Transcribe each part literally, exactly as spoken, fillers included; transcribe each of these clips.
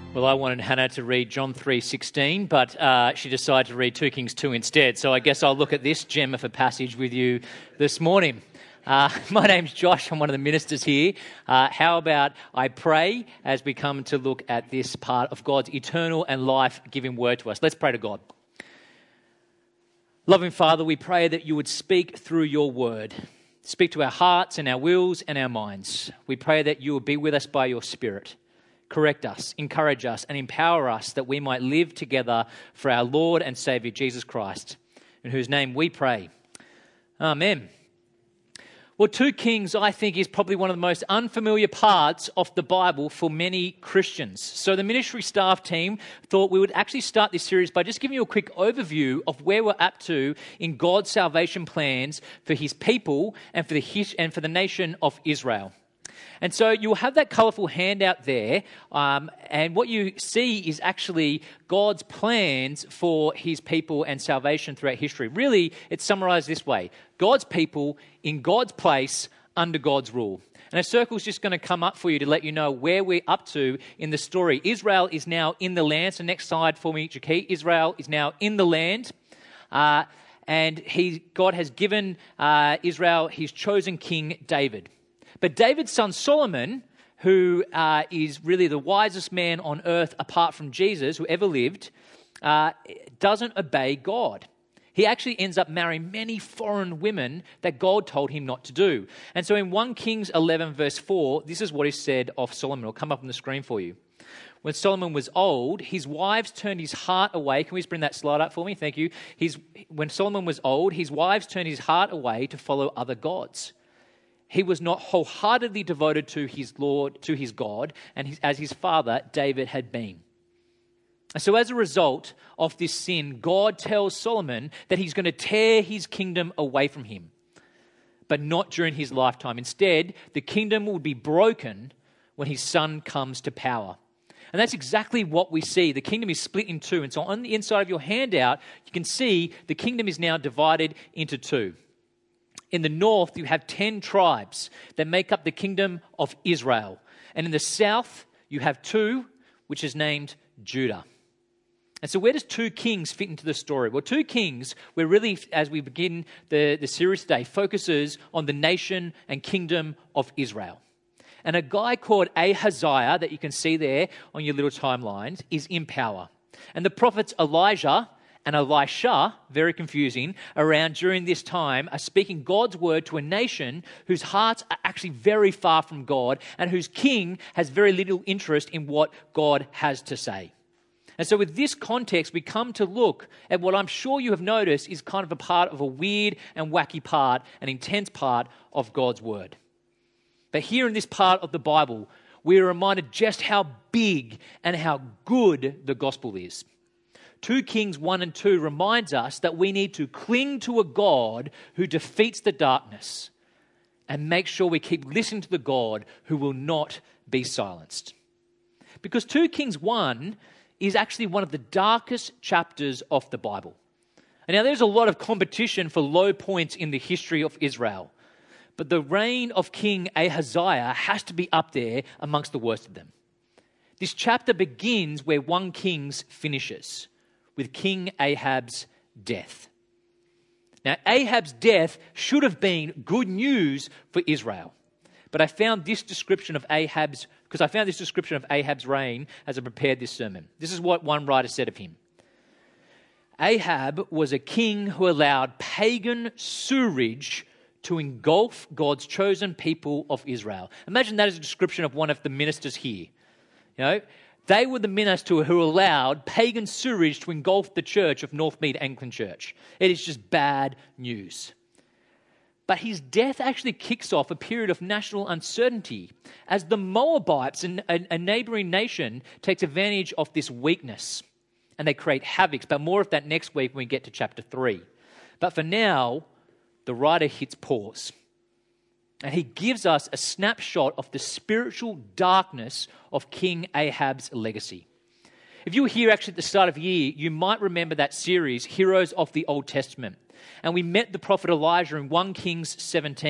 Well, I wanted Hannah to read John three sixteen, but uh, she decided to read two Kings two instead. So I guess I'll look at this gem of a passage with you this morning. Uh, my name's Josh. I'm one of the ministers here. Uh, how about I pray as we come to look at this part of God's eternal and life-giving word to us. Let's pray to God. Loving Father, we pray that you would speak through your word. Speak to our hearts and our wills and our minds. We pray that you will be with us by your Spirit. Correct us, encourage us, and empower us that we might live together for our Lord and Saviour, Jesus Christ, in whose name we pray. Amen. Well, two Kings, I think, is probably one of the most unfamiliar parts of the Bible for many Christians. So the ministry staff team thought we would actually start this series by just giving you a quick overview of where we're up to in God's salvation plans for his people and for the, and for the nation of Israel. And so you'll have that colourful handout there, um, and what you see is actually God's plans for his people and salvation throughout history. Really, it's summarised this way: God's people in God's place under God's rule. And a circle's just going to come up for you to let you know where we're up to in the story. Israel is now in the land. So next slide for me, Jackie. Israel is now in the land. Uh, and he, God has given uh, Israel his chosen king, David. But David's son Solomon, who uh, is really the wisest man on earth apart from Jesus, who ever lived, uh, doesn't obey God. He actually ends up marrying many foreign women that God told him not to do. And so in First Kings eleven verse four, this is what is said of Solomon. It'll come up on the screen for you. When Solomon was old, his wives turned his heart away. Can we just bring that slide up for me? Thank you. His, when Solomon was old, his wives turned his heart away to follow other gods. He was not wholeheartedly devoted to his Lord, to his God, and his, as his father, David, had been. So as a result of this sin, God tells Solomon that he's going to tear his kingdom away from him, but not during his lifetime. Instead, the kingdom will be broken when his son comes to power. And that's exactly what we see. The kingdom is split in two. And so on the inside of your handout, you can see the kingdom is now divided into two. In the north, you have ten tribes that make up the kingdom of Israel. And in the south, you have two, which is named Judah. And so where does two kings fit into the story? Well, two kings, we're really, as we begin the, the series today, focuses on the nation and kingdom of Israel. And a guy called Ahaziah, that you can see there on your little timelines, is in power. And the prophets Elijah and Elisha, very confusing, around during this time are speaking God's word to a nation whose hearts are actually very far from God and whose king has very little interest in what God has to say. And so with this context, we come to look at what I'm sure you have noticed is kind of a part of a weird and wacky part, an intense part of God's word. But here in this part of the Bible, we are reminded just how big and how good the gospel is. Two Kings one and two reminds us that we need to cling to a God who defeats the darkness and make sure we keep listening to the God who will not be silenced. Because Two Kings one is actually one of the darkest chapters of the Bible. And now there's a lot of competition for low points in the history of Israel, but the reign of King Ahaziah has to be up there amongst the worst of them. This chapter begins where First Kings finishes, with King Ahab's death. Now, Ahab's death should have been good news for Israel. But I found this description of Ahab's, because I found this description of Ahab's reign as I prepared this sermon. This is what one writer said of him. Ahab was a king who allowed pagan sewerage to engulf God's chosen people of Israel. Imagine that as a description of one of the ministers here. You know, they were the minister who allowed pagan sewerage to engulf the church of Northmead Anglican Church. It is just bad news. But his death actually kicks off a period of national uncertainty as the Moabites, a, a neighbouring nation, takes advantage of this weakness and they create havoc. But more of that next week when we get to chapter three. But for now, the writer hits pause. And he gives us a snapshot of the spiritual darkness of King Ahab's legacy. If you were here actually at the start of the year, you might remember that series, Heroes of the Old Testament. And we met the prophet Elijah in First Kings seventeen.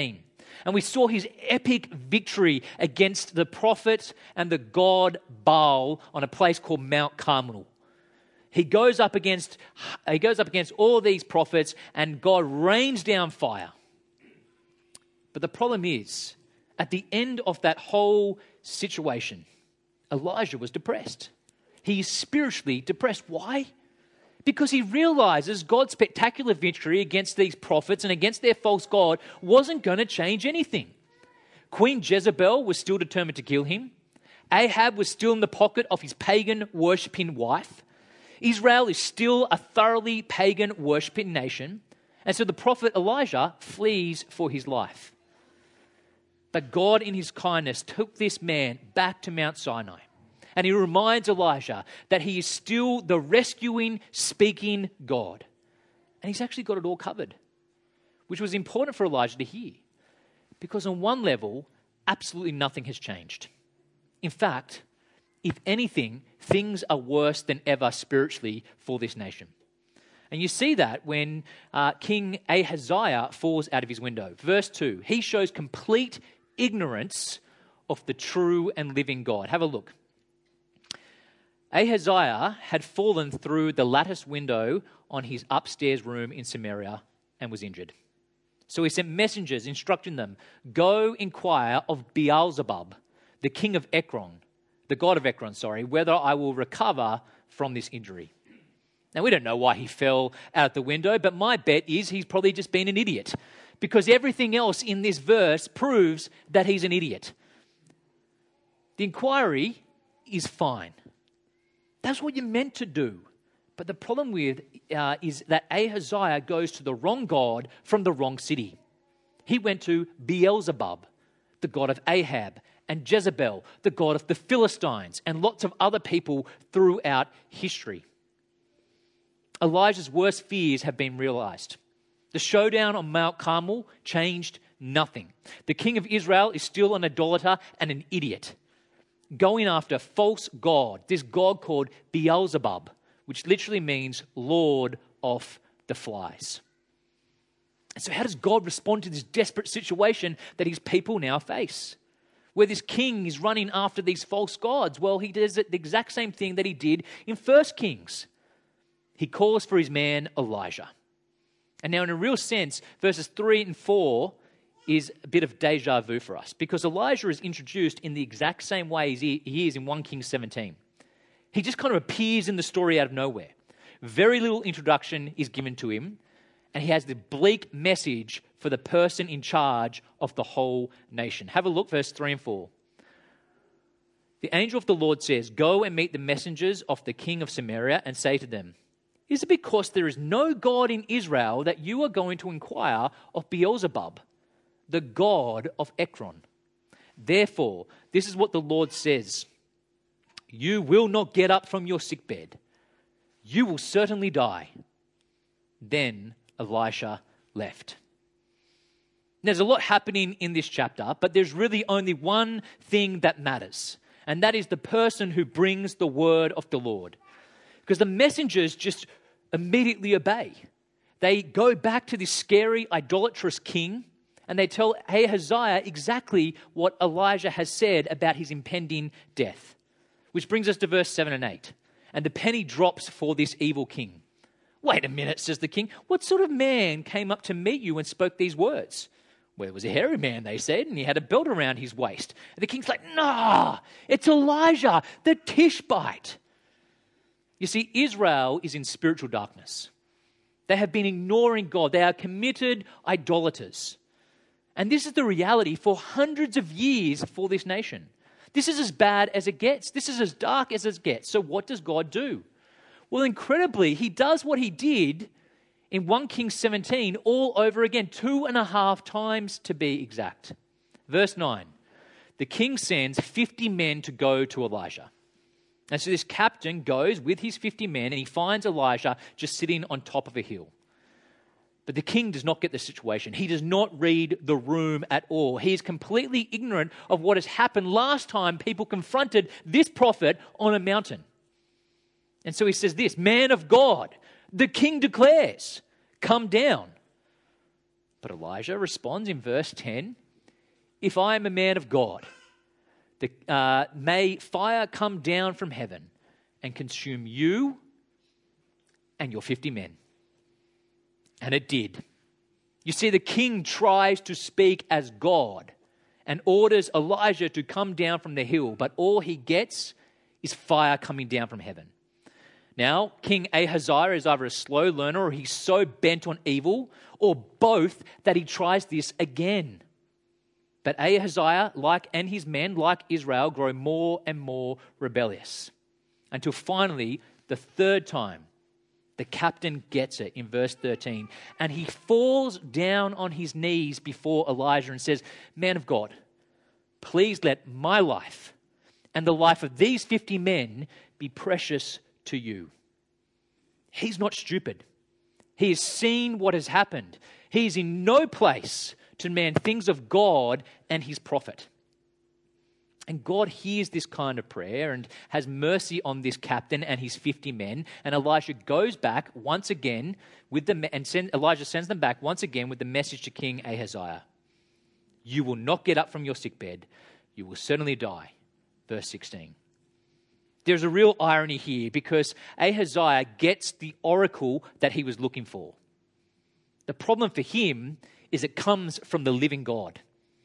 And we saw his epic victory against the prophet and the god Baal on a place called Mount Carmel. He goes up against, he goes up against all these prophets, and God rains down fire. But the problem is, at the end of that whole situation, Elijah was depressed. He is spiritually depressed. Why? Because he realizes God's spectacular victory against these prophets and against their false god wasn't going to change anything. Queen Jezebel was still determined to kill him. Ahab was still in the pocket of his pagan worshipping wife. Israel is still a thoroughly pagan worshipping nation. And so the prophet Elijah flees for his life. But God in his kindness took this man back to Mount Sinai. And he reminds Elijah that he is still the rescuing, speaking God. And he's actually got it all covered, which was important for Elijah to hear. Because on one level, absolutely nothing has changed. In fact, if anything, things are worse than ever spiritually for this nation. And you see that when uh, King Ahaziah falls out of his window. Verse two, he shows complete ignorance of the true and living God. Have a look. Ahaziah had fallen through the lattice window on his upstairs room in Samaria and was injured. So he sent messengers instructing them, go inquire of Beelzebub, the king of Ekron, the god of Ekron, sorry, whether I will recover from this injury. Now, we don't know why he fell out the window, but my bet is he's probably just been an idiot, because everything else in this verse proves that he's an idiot. The inquiry is fine. That's what you're meant to do. But the problem with uh, is that Ahaziah goes to the wrong god from the wrong city. He went to Beelzebub, the god of Ahab, and Jezebel, the god of the Philistines, and lots of other people throughout history. Elijah's worst fears have been realized. The showdown on Mount Carmel changed nothing. The king of Israel is still an idolater and an idiot, going after false god, this god called Beelzebub, which literally means Lord of the Flies. And so how does God respond to this desperate situation that his people now face? Where this king is running after these false gods. Well, he does the exact same thing that he did in First Kings. He calls for his man Elijah. And now in a real sense, verses three and four is a bit of deja vu for us, because Elijah is introduced in the exact same way as he is in First Kings seventeen. He just kind of appears in the story out of nowhere. Very little introduction is given to him, and he has the bleak message for the person in charge of the whole nation. Have a look, verse three and four. The angel of the Lord says, go and meet the messengers of the king of Samaria and say to them, is it because there is no God in Israel that you are going to inquire of Beelzebub, the god of Ekron? Therefore, this is what the Lord says. You will not get up from your sickbed. You will certainly die. Then Elisha left. There's a lot happening in this chapter, but there's really only one thing that matters, and that is the person who brings the word of the Lord. Because the messengers just immediately obey. They go back to this scary, idolatrous king, and they tell Ahaziah exactly what Elijah has said about his impending death. Which brings us to verse seven and eight. And the penny drops for this evil king. Wait a minute, says the king. What sort of man came up to meet you and spoke these words? Well, it was a hairy man, they said, and he had a belt around his waist. And the king's like, nah, it's Elijah, the Tishbite. You see, Israel is in spiritual darkness. They have been ignoring God. They are committed idolaters. And this is the reality for hundreds of years for this nation. This is as bad as it gets. This is as dark as it gets. So what does God do? Well, incredibly, he does what he did in First Kings seventeen all over again, two and a half times to be exact. Verse nine, the king sends fifty men to go to Elijah. And so this captain goes with his fifty men and he finds Elijah just sitting on top of a hill. But the king does not get the situation. He does not read the room at all. He is completely ignorant of what has happened last time people confronted this prophet on a mountain. And so he says this, man of God, the king declares, come down. But Elijah responds in verse ten, if I am a man of God, the, uh, may fire come down from heaven and consume you and your fifty men. And it did. You see, the king tries to speak as God and orders Elijah to come down from the hill, but all he gets is fire coming down from heaven. Now, King Ahaziah is either a slow learner or he's so bent on evil, or both, that he tries this again. But Ahaziah, like and his men, like Israel, grow more and more rebellious, until finally, the third time, the captain gets it in verse thirteen, and he falls down on his knees before Elijah and says, "Man of God, please let my life and the life of these fifty men be precious to you." He's not stupid. He has seen what has happened. He is in no place to demand things of God and his prophet. And God hears this kind of prayer and has mercy on this captain and his fifty men. And Elijah goes back once again with the and send, Elijah sends them back once again with the message to King Ahaziah: "You will not get up from your sickbed. You will certainly die." Verse sixteen. There's a real irony here, because Ahaziah gets the oracle that he was looking for. The problem for him is it comes from the living God,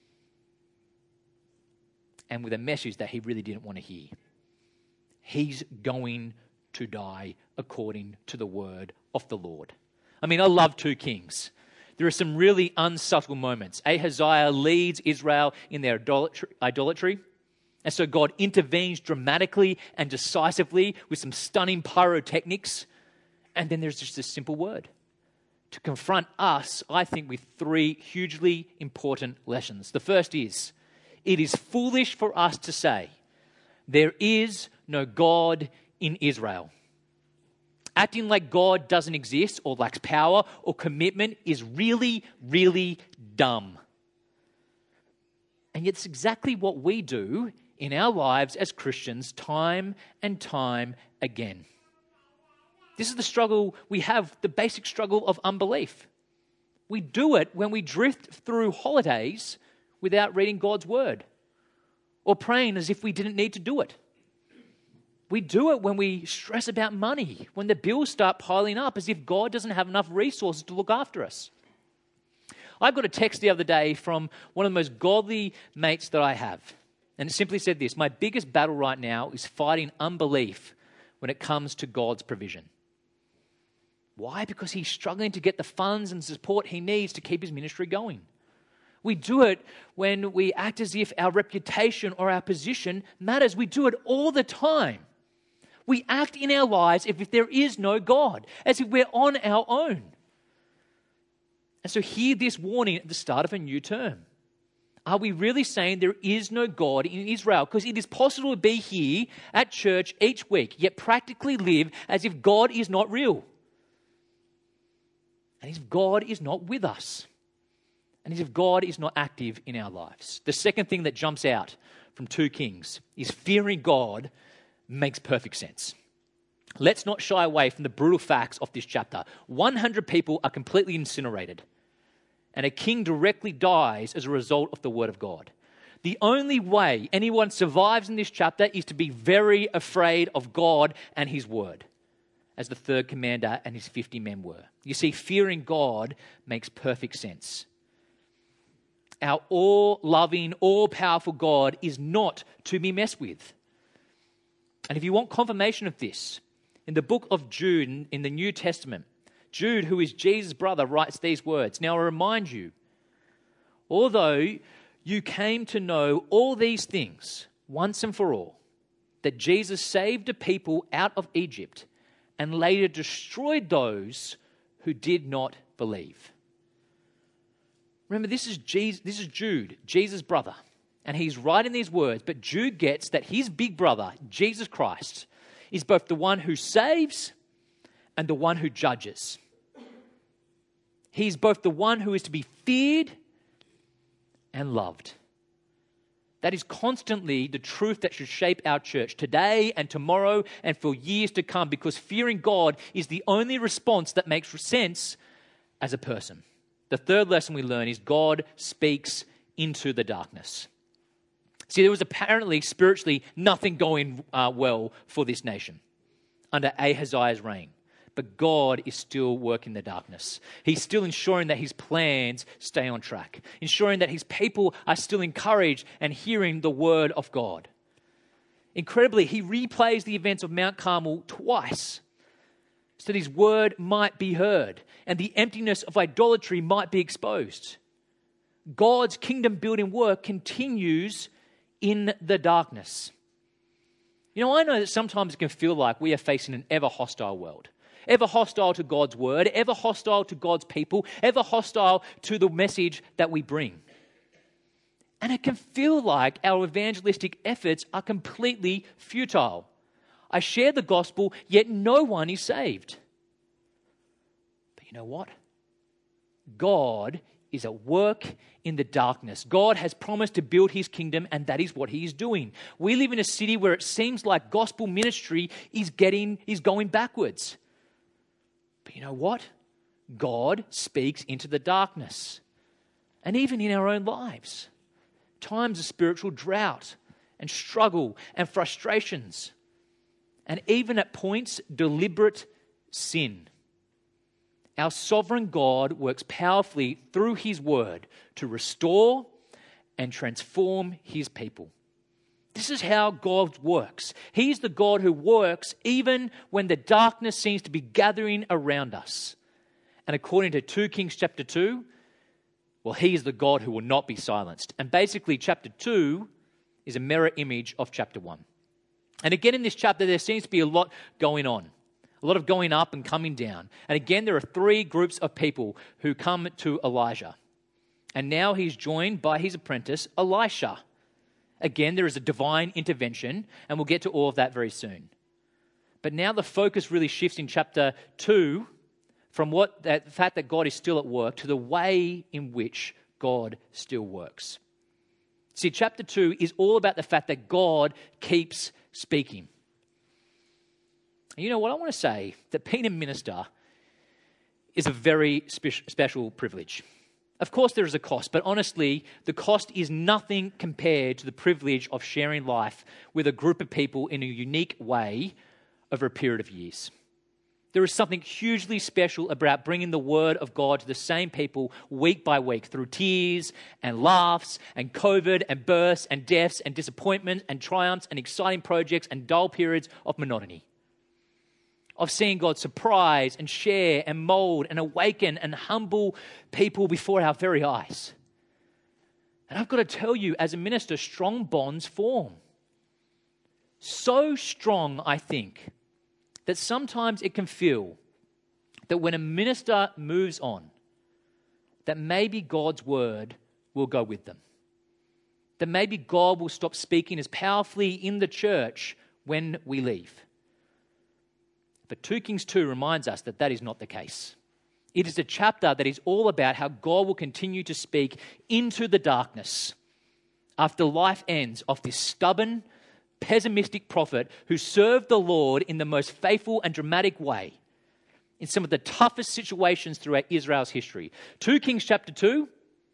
and with a message that he really didn't want to hear. He's going to die according to the word of the Lord. I mean, I love two Kings. There are some really unsubtle moments. Ahaziah leads Israel in their idolatry. And so God intervenes dramatically and decisively with some stunning pyrotechnics. And then there's just a simple word to confront us, I think, with three hugely important lessons. The first is, it is foolish for us to say, there is no God in Israel. Acting like God doesn't exist or lacks power or commitment is really, really dumb. And yet it's exactly what we do in our lives as Christians time and time again. This is the struggle we have, the basic struggle of unbelief. We do it when we drift through holidays without reading God's word, or praying as if we didn't need to do it. We do it when we stress about money, when the bills start piling up, as if God doesn't have enough resources to look after us. I got a text the other day from one of the most godly mates that I have. And it simply said this: my biggest battle right now is fighting unbelief when it comes to God's provision. Why? Because he's struggling to get the funds and support he needs to keep his ministry going. We do it when we act as if our reputation or our position matters. We do it all the time. We act in our lives as if there is no God, as if we're on our own. And so hear this warning at the start of a new term. Are we really saying there is no God in Israel? Because it is possible to be here at church each week, yet practically live as if God is not real. And as if God is not with us. And as if God is not active in our lives. The second thing that jumps out from two Kings is fearing God makes perfect sense. Let's not shy away from the brutal facts of this chapter. one hundred people are completely incinerated. And a king directly dies as a result of the word of God. The only way anyone survives in this chapter is to be very afraid of God and his word, as the third commander and his fifty men were. You see, fearing God makes perfect sense. Our all-loving, all-powerful God is not to be messed with. And if you want confirmation of this, in the book of Jude in the New Testament, Jude, who is Jesus' brother, writes these words: "Now I remind you, although you came to know all these things once and for all, that Jesus saved a people out of Egypt and later destroyed those who did not believe." Remember, this is Jesus, this is Jude, Jesus' brother, and he's writing these words, but Jude gets that his big brother, Jesus Christ, is both the one who saves and the one who judges. He's both the one who is to be feared and loved. That is constantly the truth that should shape our church today and tomorrow and for years to come, because fearing God is the only response that makes sense as a person. The third lesson we learn is God speaks into the darkness. See, there was apparently spiritually nothing going uh, well for this nation under Ahaziah's reign. But God is still working the darkness. He's still ensuring that his plans stay on track, ensuring that his people are still encouraged and hearing the word of God. Incredibly, he replays the events of Mount Carmel twice so that his word might be heard and the emptiness of idolatry might be exposed. God's kingdom building work continues in the darkness. You know, I know that sometimes it can feel like we are facing an ever hostile world. Ever hostile to God's word, ever hostile to God's people, ever hostile to the message that we bring. And it can feel like our evangelistic efforts are completely futile. I share the gospel, yet no one is saved. But you know what? God is at work in the darkness. God has promised to build his kingdom, and that is what he is doing. We live in a city where it seems like gospel ministry is getting is going backwards. But you know what? God speaks into the darkness. And even in our own lives. Times of spiritual drought and struggle and frustrations. And even at points, deliberate sin. Our sovereign God works powerfully through his word to restore and transform his people. This is how God works. He's the God who works even when the darkness seems to be gathering around us. And according to Second Kings chapter two, well, he is the God who will not be silenced. And basically, chapter two is a mirror image of chapter one. And again, in this chapter, there seems to be a lot going on. A lot of going up and coming down. And again, there are three groups of people who come to Elijah. And now he's joined by his apprentice, Elisha. Again, there is a divine intervention, and we'll get to all of that very soon. But now the focus really shifts in chapter two from what that, the fact that God is still at work to the way in which God still works. See, chapter two is all about the fact that God keeps speaking. And you know what? I want to say that being a minister is a very spe- special privilege. Of course, there is a cost, but honestly, the cost is nothing compared to the privilege of sharing life with a group of people in a unique way over a period of years. There is something hugely special about bringing the word of God to the same people week by week through tears and laughs and COVID and births and deaths and disappointment and triumphs and exciting projects and dull periods of monotony. Of seeing God surprise and share and mold and awaken and humble people before our very eyes. And I've got to tell you, as a minister, strong bonds form. So strong, I think, that sometimes it can feel that when a minister moves on, that maybe God's word will go with them. That maybe God will stop speaking as powerfully in the church when we leave. But Second Kings two reminds us that that is not the case. It is a chapter that is all about how God will continue to speak into the darkness after life ends of this stubborn, pessimistic prophet who served the Lord in the most faithful and dramatic way in some of the toughest situations throughout Israel's history. Second Kings chapter two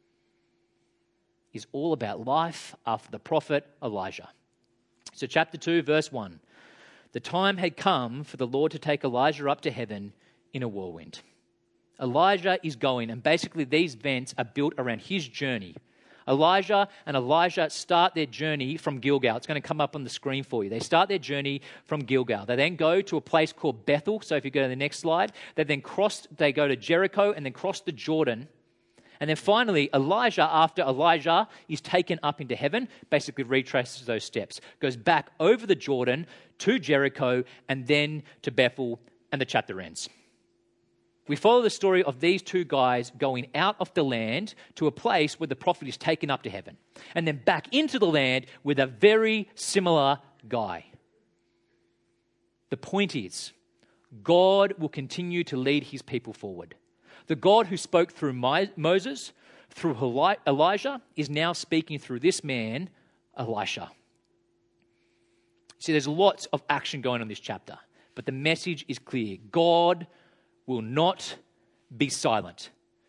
is all about life after the prophet Elijah. So chapter two, verse one. The time had come for the Lord to take Elijah up to heaven in a whirlwind. Elijah is going, and basically these events are built around his journey. Elijah and Elijah start their journey from Gilgal. It's going to come up on the screen for you. They start their journey from Gilgal. They then go to a place called Bethel. So if you go to the next slide, they then cross, they go to Jericho and then cross the Jordan. And then finally, Elijah, after Elijah is taken up into heaven, basically retraces those steps, goes back over the Jordan to Jericho and then to Bethel, and the chapter ends. We follow the story of these two guys going out of the land to a place where the prophet is taken up to heaven, and then back into the land with a very similar guy. The point is, God will continue to lead his people forward. The God who spoke through Moses, through Elijah, is now speaking through this man, Elisha. See, there's lots of action going on in this chapter, but the message is clear. God will not be silent.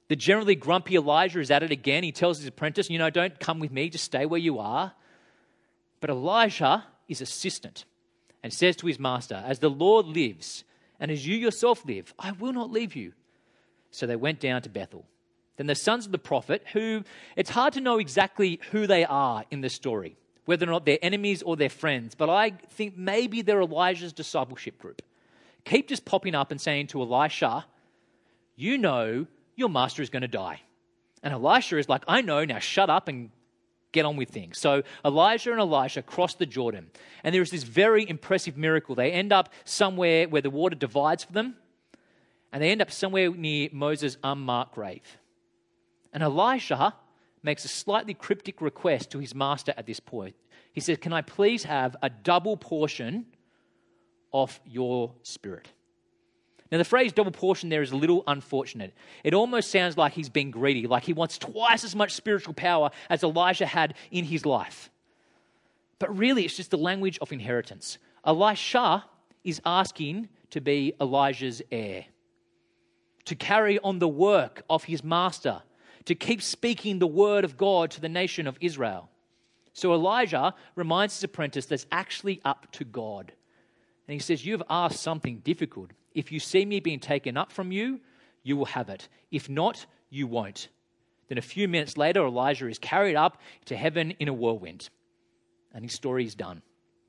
The generally grumpy Elijah is at it again. He tells his apprentice, you know, don't come with me, just stay where you are. But Elijah is assistant and says to his master, as the Lord lives and as you yourself live, I will not leave you. So they went down to Bethel. Then the sons of the prophet, who it's hard to know exactly who they are in the story, whether or not they're enemies or they're friends, but I think maybe they're Elijah's discipleship group, keep just popping up and saying to Elisha, you know your master is going to die. And Elisha is like, I know, now shut up and get on with things. So Elijah and Elisha cross the Jordan, and there is this very impressive miracle. They end up somewhere where the water divides for them, and they end up somewhere near Moses' unmarked grave. And Elisha makes a slightly cryptic request to his master at this point. He says, can I please have a double portion of your spirit? Now, the phrase double portion there is a little unfortunate. It almost sounds like he's being greedy, like he wants twice as much spiritual power as Elijah had in his life. But really, it's just the language of inheritance. Elisha is asking to be Elijah's heir, to carry on the work of his master, to keep speaking the word of God to the nation of Israel. So Elijah reminds his apprentice that's actually up to God. And he says, you've asked something difficult. If you see me being taken up from you, you will have it. If not, you won't. Then a few minutes later, Elijah is carried up to heaven in a whirlwind. And his story is done.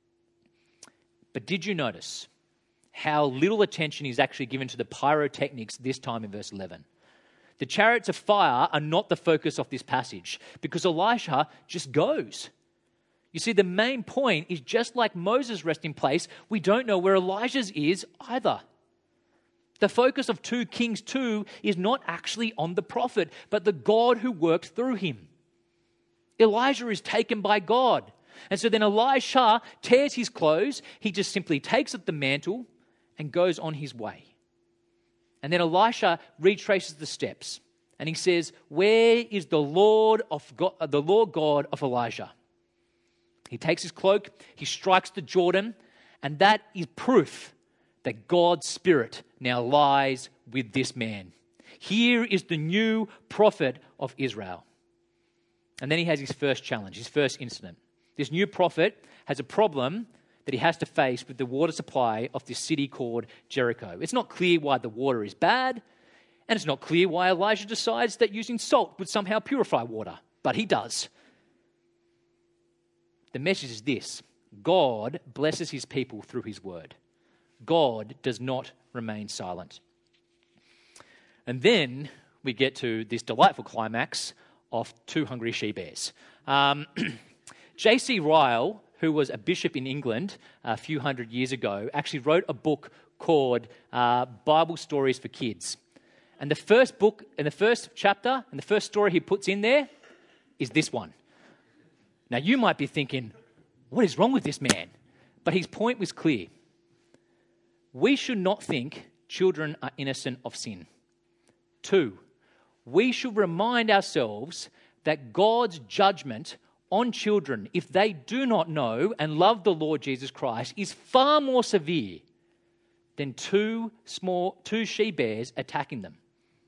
But did you notice how little attention is actually given to the pyrotechnics this time in verse eleven? The chariots of fire are not the focus of this passage because Elisha just goes. You see, the main point is just like Moses' resting place, we don't know where Elijah's is either. The focus of two Kings two is not actually on the prophet, but the God who worked through him. Elijah is taken by God. And so then Elisha tears his clothes, he just simply takes up the mantle and goes on his way. And then Elisha retraces the steps and he says, where is the Lord of God, the Lord God of Elijah? He takes his cloak, he strikes the Jordan, and that is proof that God's Spirit now lies with this man. Here is the new prophet of Israel. And then he has his first challenge, his first incident. This new prophet has a problem that he has to face with the water supply of this city called Jericho. It's not clear why the water is bad, and it's not clear why Elijah decides that using salt would somehow purify water, but he does. The message is this: God blesses his people through his word. God does not remain silent. And then we get to this delightful climax of two hungry she-bears. Um, J C Ryle, who was a bishop in England a few hundred years ago, actually wrote a book called uh, Bible Stories for Kids. And the first book, and the first chapter, and the first story he puts in there is this one. Now, you might be thinking, what is wrong with this man? But his point was clear. We should not think children are innocent of sin. Two, we should remind ourselves that God's judgment on children, if they do not know and love the Lord Jesus Christ, is far more severe than two small, two she-bears attacking them.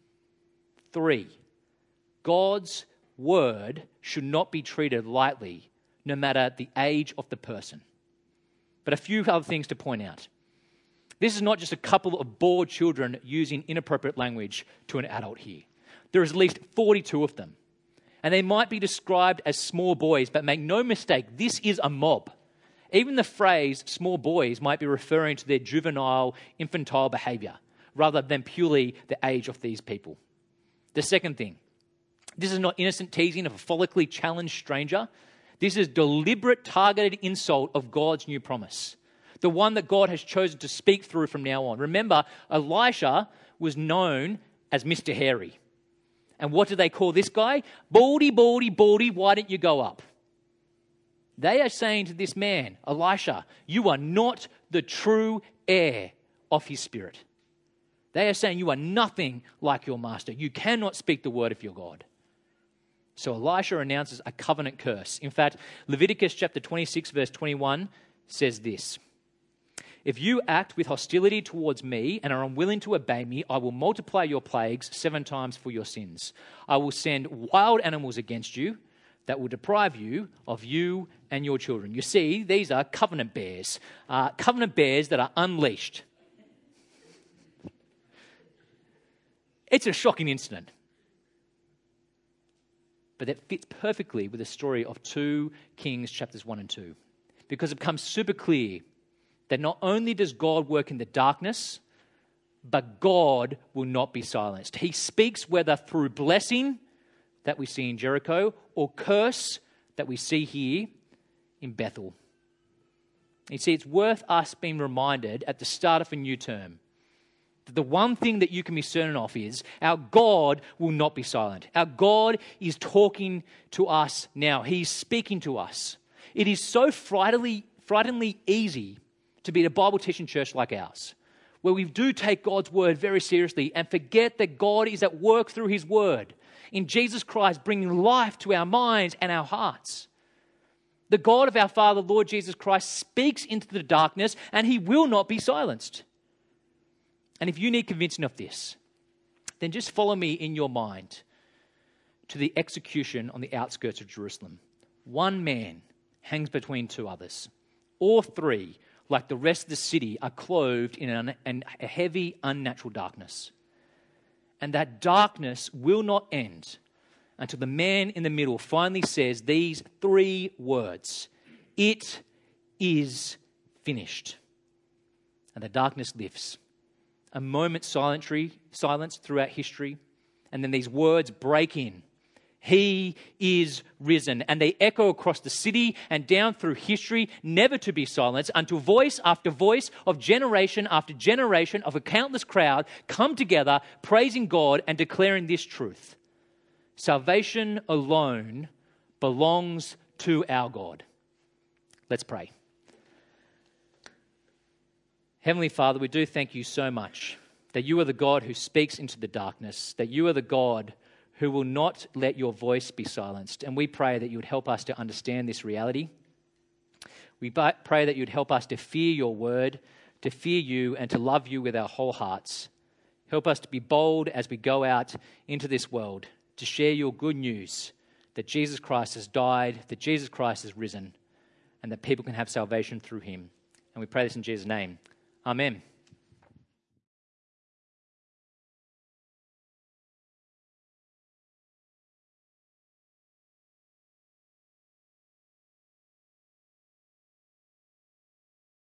Three, God's word should not be treated lightly, no matter the age of the person. But a few other things to point out. This is not just a couple of bored children using inappropriate language to an adult here. There is at least forty-two of them. And they might be described as small boys, but make no mistake, this is a mob. Even the phrase small boys might be referring to their juvenile, infantile behavior, rather than purely the age of these people. The second thing, this is not innocent teasing of a follically challenged stranger. This is deliberate, targeted insult of God's new promise, the one that God has chosen to speak through from now on. Remember, Elisha was known as Mister Hairy. And what do they call this guy? Baldy, baldy, baldy, why don't you go up? They are saying to this man, Elisha, you are not the true heir of his spirit. They are saying you are nothing like your master. You cannot speak the word of your God. So Elisha announces a covenant curse. In fact, Leviticus chapter twenty-six, verse twenty-one says this: If you act with hostility towards me and are unwilling to obey me, I will multiply your plagues seven times for your sins. I will send wild animals against you that will deprive you of you and your children. You see, these are covenant bears, uh, covenant bears that are unleashed. It's a shocking incident. But that fits perfectly with the story of two Kings chapters one and two. Because it becomes super clear that not only does God work in the darkness, but God will not be silenced. He speaks whether through blessing that we see in Jericho or curse that we see here in Bethel. You see, it's worth us being reminded at the start of a new term that the one thing that you can be certain of is our God will not be silent. Our God is talking to us now. He's speaking to us. It is so frighteningly, frighteningly easy to be at a Bible teaching church like ours, where we do take God's word very seriously and forget that God is at work through his word in Jesus Christ, bringing life to our minds and our hearts. The God of our Father, Lord Jesus Christ, speaks into the darkness and he will not be silenced. And if you need convincing of this, then just follow me in your mind to the execution on the outskirts of Jerusalem. One man hangs between two others. All three, like the rest of the city, are clothed in an, an, a heavy, unnatural darkness. And that darkness will not end until the man in the middle finally says these three words: "It is finished." And the darkness lifts. A moment's silence throughout history, and then these words break in. He is risen. And they echo across the city and down through history, never to be silenced, until voice after voice of generation after generation of a countless crowd come together, praising God and declaring this truth: salvation alone belongs to our God. Let's pray. Heavenly Father, we do thank you so much that you are the God who speaks into the darkness, that you are the God who will not let your voice be silenced. And we pray that you would help us to understand this reality. We pray that you'd help us to fear your word, to fear you, and to love you with our whole hearts. Help us to be bold as we go out into this world, to share your good news that Jesus Christ has died, that Jesus Christ has risen, and that people can have salvation through him. And we pray this in Jesus' name. Amen.